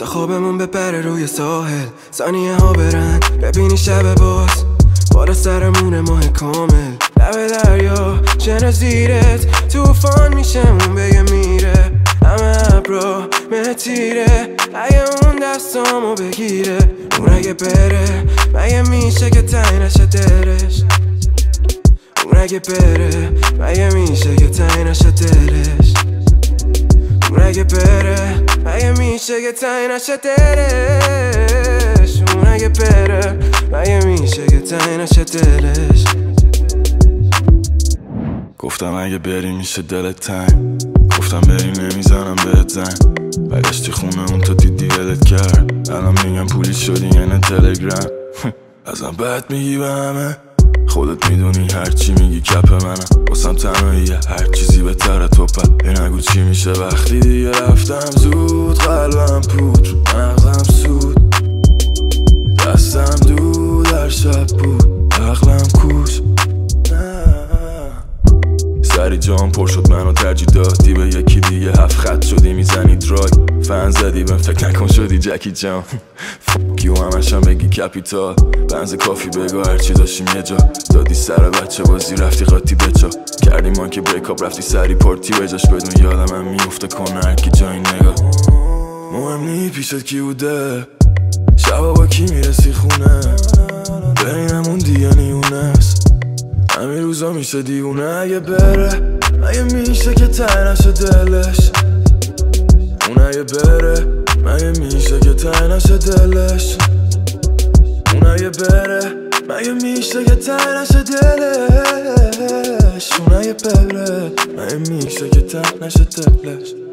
خوابمون بپره روی ساحل، ثانیه ها برن ببینی شب باز بالا سرمون ماه کامل، لب دریا شن زیرت توفان میشه اون بگه میره، همه ابرا متیره اگه اون دستامو بگیره، اون اگه بره مگه میشه که تنگ نشه دلش، اون اگه بره مگه میشه که تنگ نشه دلش، اون اگه بره مگه میشه که تنگ نشه دلش، اون اگه بره مگه میشه که تنگ نشه دلش. گفتم اگه بری میشه دلت تنگ، گفتم بری نمیزنم بهت زنگ، برگشتی خونه اون تو دیدی ولت کرد، الان میگم پولی شدی یعنی تلگرام ازم بد میگی به همه، خودت میدونی هرچی میگی کپ منم، واسم تنهاییه هر چیزی بهتره تو پد، نگو چی میشه وقتی دیگه رفتم زود، قلبم پود مغزم سود، دستم دود در شب بود عقلم کوش، سری جام پر شد منو ترجیح دادی به یکی دیگه، 7 خط شدی میزنی دراگ، فن زدی بهم فکر نکن شدی جکی جان فاکیو همشم بگی کپیتال، بنز کافی بگو هرچی داشتیم یه جا، دادی سر بچه بازی رفتی قاطی بچا، کردی ما که بریکاپ رفتی سری پارتی بجاش، بدون یادم هم میفته کنه هرکی جای نگاه، مهم نی پیشت کی بوده شبا با کی میرسی خونه، بینمون دیگه نیونه است همین روزا میشه دیونه، اگه بره مگه میشه که تنگ نشه دلش، اون اگه بره مگه میشه که تنگ نشه دلش، اون اگه بره مگه میشه که تنگ نشه دلش، اون اگه بره مگه میشه که تنگ نشه دلش.